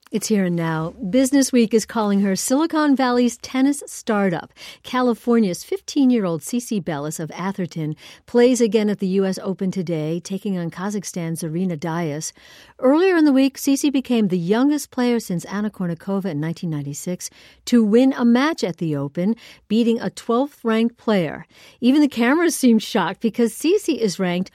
It's here and now. Business Week is calling her Silicon Valley's tennis startup. California's 15-year-old CiCi Bellis of Atherton plays again at the U.S. Open today, taking on Kazakhstan's Zarina Dias. Earlier in the week, CiCi became the youngest player since Anna Kournikova in 1996 to win a match at the Open, beating a 12th-ranked player. Even the cameras seemed shocked because CiCi is ranked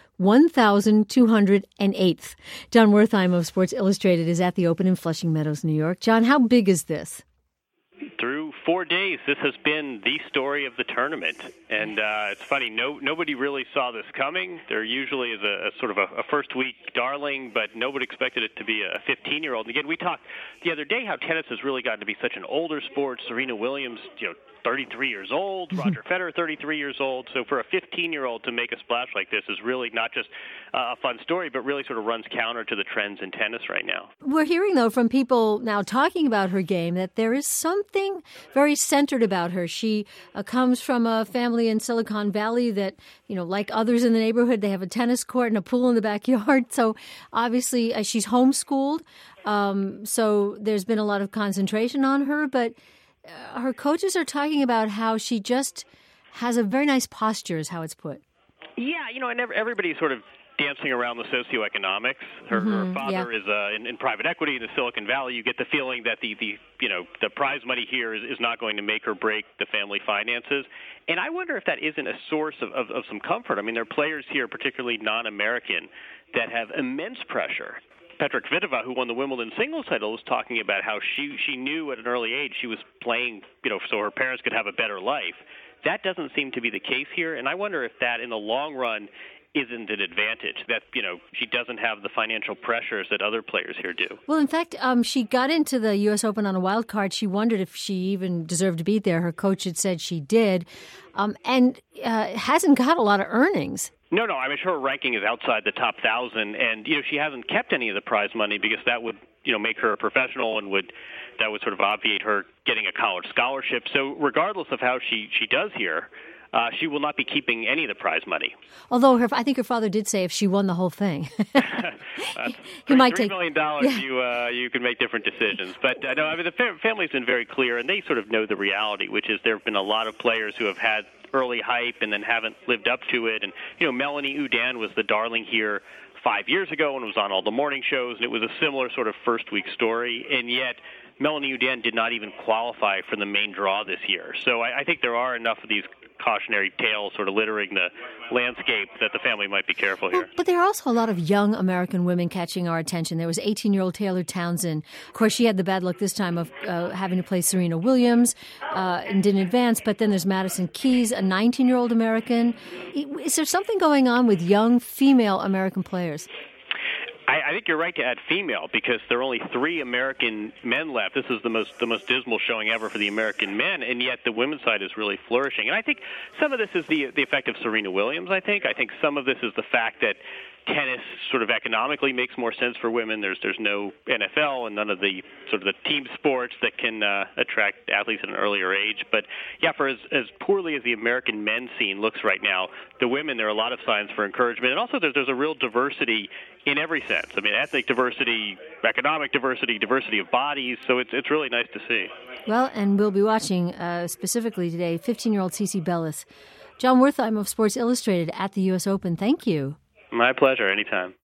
1,208th. Jon Wertheim of Sports Illustrated is at the Open in Flushing Meadows, New York. John, how big is this? Through 4 days, this has been the story of the tournament. And it's funny, nobody really saw this coming. There usually is a sort of a first-week darling, but nobody expected it to be a 15-year-old. And again, we talked the other day how tennis has really gotten to be such an older sport. Serena Williams, 33 years old. Roger Federer, 33 years old. So for a 15-year-old to make a splash like this is really not just a fun story, but really sort of runs counter to the trends in tennis right now. We're hearing, though, from people now talking about her game that there is something very centered about her. She comes from a family in Silicon Valley that, like others in the neighborhood, they have a tennis court and a pool in the backyard. So obviously she's homeschooled. So there's been a lot of concentration on her, but her coaches are talking about how she just has a very nice posture, is how it's put. Yeah, and everybody's sort of dancing around the socioeconomics. Her father is in private equity in the Silicon Valley. You get the feeling that the prize money here is not going to make or break the family finances. And I wonder if that isn't a source of some comfort. I mean, there are players here, particularly non-American, that have immense pressure. Petra Kvitova, who won the Wimbledon singles title, was talking about how she knew at an early age she was playing, so her parents could have a better life. That doesn't seem to be the case here, and I wonder if that, in the long run, isn't an advantage, that, she doesn't have the financial pressures that other players here do. Well, in fact, she got into the U.S. Open on a wild card. She wondered if she even deserved to be there. Her coach had said she did, and hasn't got a lot of earnings. No, I mean, her ranking is outside the top 1,000, and she hasn't kept any of the prize money because that would make her a professional and that would sort of obviate her getting a college scholarship. So regardless of how she does here, she will not be keeping any of the prize money. Although I think her father did say if she won the whole thing, he might take $3 million. Yeah. You can make different decisions. But no, I mean, the family's been very clear, and they sort of know the reality, which is there have been a lot of players who have had early hype and then haven't lived up to it. And Melanie Oudin was the darling here 5 years ago and was on all the morning shows, and it was a similar sort of first week story. And yet Melanie Oudin did not even qualify for the main draw this year. So I think there are enough of these cautionary tales sort of littering the landscape that the family might be careful here. But there are also a lot of young American women catching our attention. There was 18-year-old Taylor Townsend. Of course, she had the bad luck this time of having to play Serena Williams and didn't advance. But then there's Madison Keys, a 19-year-old American. Is there something going on with young female American players? I think you're right to add female because there are only 3 American men left. This is the most dismal showing ever for the American men, and yet the women's side is really flourishing. And I think some of this is the effect of Serena Williams, I think some of this is the fact that tennis sort of economically makes more sense for women. There's no NFL and none of the sort of the team sports that can attract athletes at an earlier age. But yeah, for as poorly as the American men's scene looks right now, the women, there are a lot of signs for encouragement. And also there's a real diversity in every sense. I mean, ethnic diversity, economic diversity, diversity of bodies. So it's really nice to see. Well, and we'll be watching specifically today 15-year-old CiCi Bellis. Jon Wertheim of Sports Illustrated at the U.S. Open. Thank you. My pleasure. Anytime.